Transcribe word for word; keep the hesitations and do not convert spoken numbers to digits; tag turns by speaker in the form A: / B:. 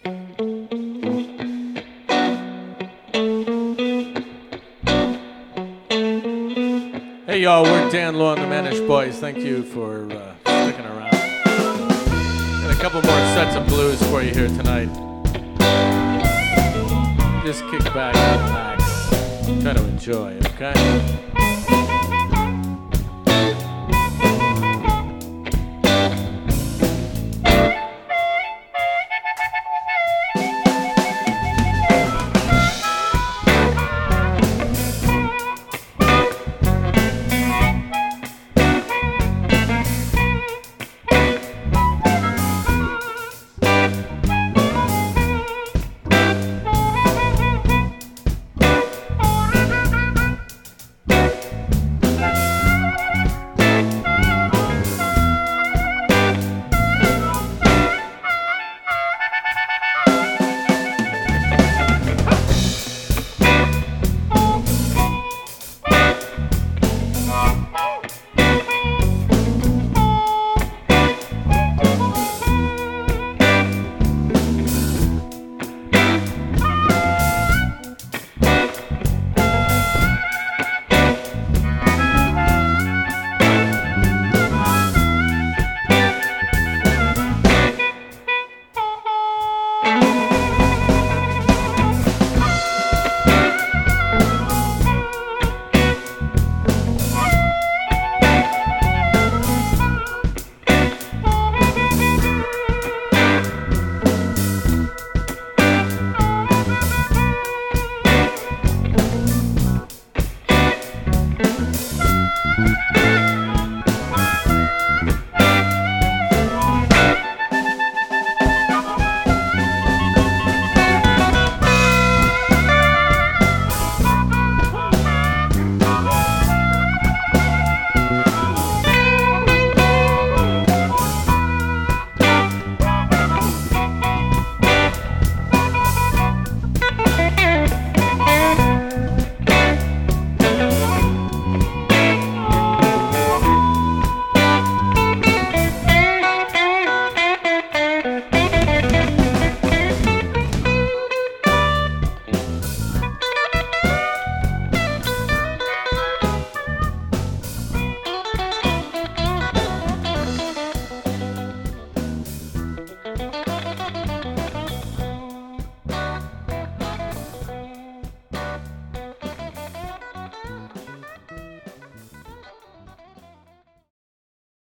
A: Hey y'all, we're Dan Lowe and the Manish Boys. Thank you for uh, sticking around. Got a couple more sets of blues for you here tonight. Just kick back and relax. Try to enjoy, okay?